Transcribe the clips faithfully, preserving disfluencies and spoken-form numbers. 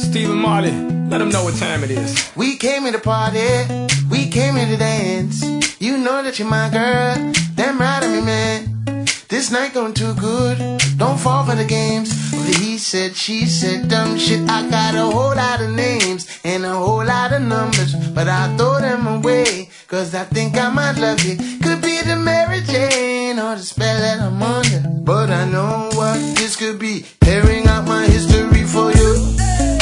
Stephen Marley, let them know what time it is. We came here to party, we came here to dance. You know that you're my girl, damn right I'm your man. This night going too good, don't fall for the games. He said, she said, dumb shit. I got a whole lot of names and a whole lot of numbers, but I throw them away, cause I think I might love you. Could be the Mary Jane or the spell that I'm under, but I know what this could be, tearing out my history for you.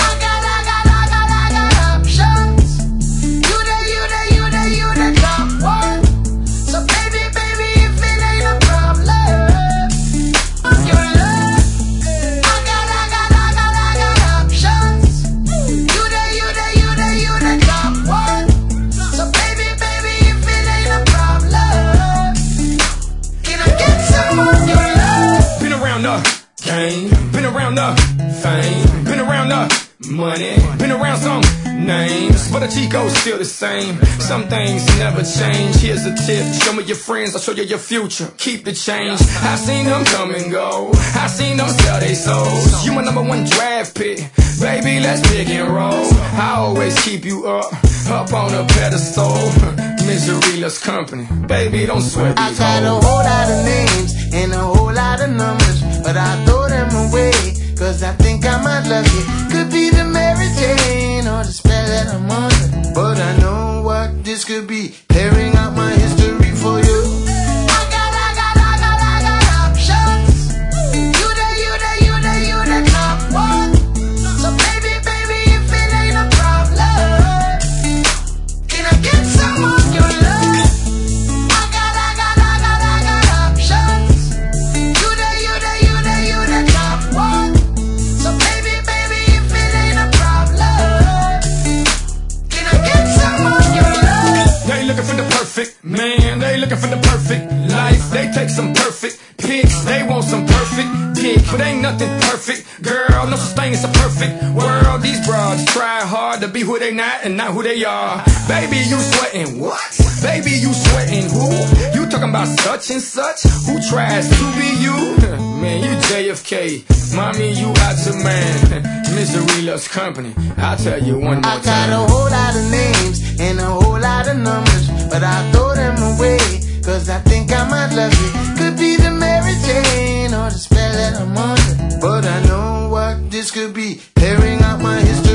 Been around the fame, been around the money, been around some names, but the Chico's still the same. Some things never change. Here's a tip, show me your friends, I'll show you your future. Keep the change. I seen them come and go, I seen them sell their souls. You my number one draft pick, baby, let's pick and roll. I always keep you up, up on a pedestal. Misery loves company, baby, don't sweat these I got hoes. a whole lot of names and a whole lot of numbers, but I throw them away, cause I think I might love you. Could be the Mary Jane or the spell that I'm under, but I know what this could be, tearing out my history for you. Man, they looking for the perfect life. They take some perfect pics. They want some perfect dick, but ain't nothing perfect. Girl, no such thing as a perfect world. These broads try hard to be who they not and not who they are. Baby, you sweating what? Baby, you sweating who? You talking about such and such? Who tries to be you? Man, you J F K. Mommy, you out your man. Misery loves company. I'll tell you one more I time. got a whole lot of names and a whole lot of numbers, but I throw them away, cause I think I might love you. Could be the Mary Jane or the spell that I'm under, but I know what this could be, tearing out my history.